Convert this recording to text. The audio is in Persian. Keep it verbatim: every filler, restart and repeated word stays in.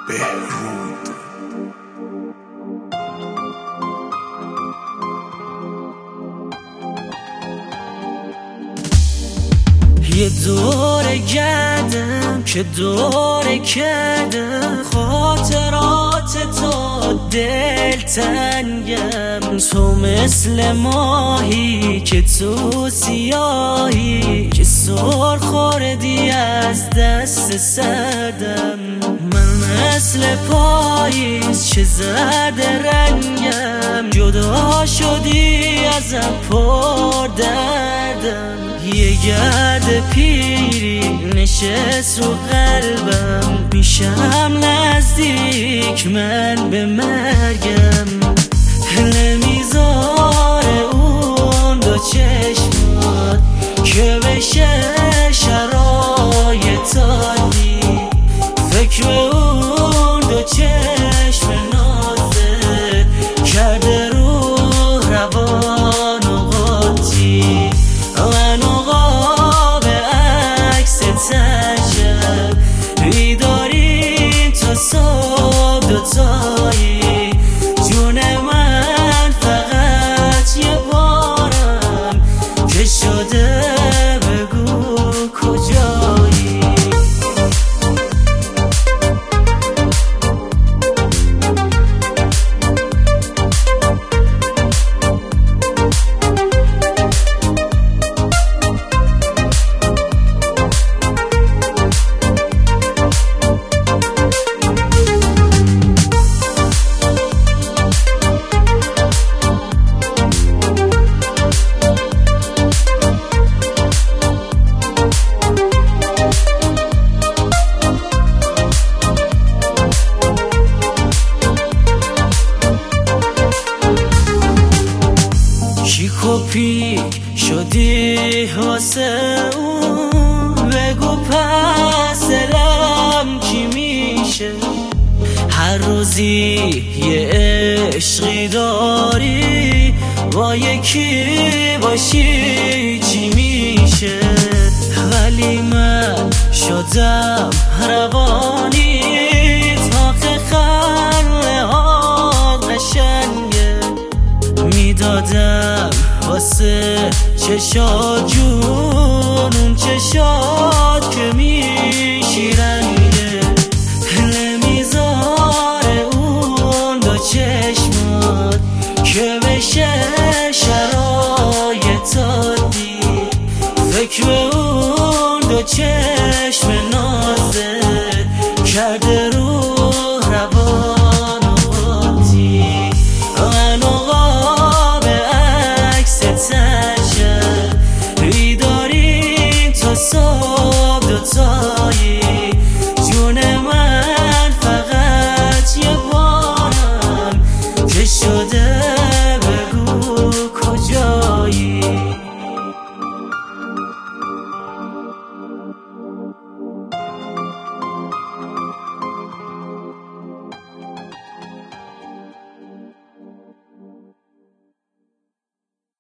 بهرود. یه دور گردم که دور کردم، خاطرات تو دلتنگم. تو مثل ماهی که تو سیاهی، که سر خوردی از دست سردم. من مثل پاییز چه زرد رنگم، جدا شدی ازم پر دردم. یه گرد پیری نشست رو قلبم، میشم نزدیک من به مرگم. نمیذاره اون دو چشمات که بشه شرایطانی، فکر اون دو چشم نازه کرده رو روان و قاطی. من قاب عکس تشب بیداریم تا صبح دوتایی. جون من فقط یه بارم که شده بگو کجایی. پیک شدی واسه اون، بگو پس دلم کی میشه. هر روزی یه عشقی داری، با یکی باشی چی میشه. ولی من شدم روانی تا که خنده ها قشنگه. میدادم واسه چشات جون، اون چشات که میشیرنگه. نمیذاره اون دو چشمات که بشه شرایطانی، فکر اون دو چشمات